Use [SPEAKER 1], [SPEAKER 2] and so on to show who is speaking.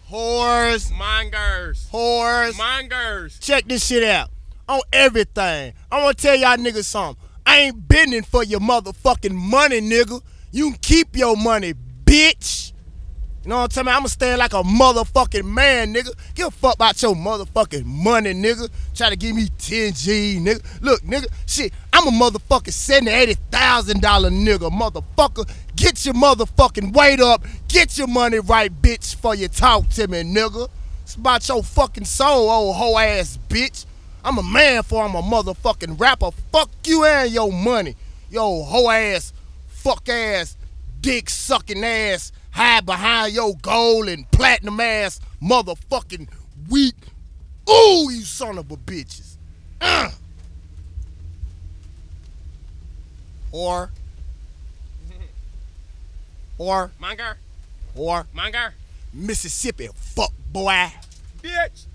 [SPEAKER 1] Whores.
[SPEAKER 2] Mongers.
[SPEAKER 1] Whores.
[SPEAKER 2] Mongers.
[SPEAKER 1] Check this shit out. On everything. I want to tell y'all niggas something. I ain't bending for your motherfucking money, nigga. You can keep your money, bitch. You know what I'm talking about? I'ma stand like a motherfucking man, nigga. Give a fuck about your motherfucking money, nigga. Try to give me 10 G, nigga. Look, nigga, shit, I'm a motherfucking $70,000, $80,000 nigga, motherfucker. Get your motherfucking weight up. Get your money right, bitch, before you talk to me, nigga. It's about your fucking soul, old hoe ass bitch. I'm a man for I'm a motherfucking rapper. Fuck you and your money. Yo, hoe ass, fuck ass, dick sucking ass, hide behind your gold and platinum ass motherfucking weak. Ooh, you son of a bitches. Or
[SPEAKER 2] Monger.
[SPEAKER 1] or
[SPEAKER 2] Monger.
[SPEAKER 1] Mississippi, fuck boy.
[SPEAKER 2] Bitch.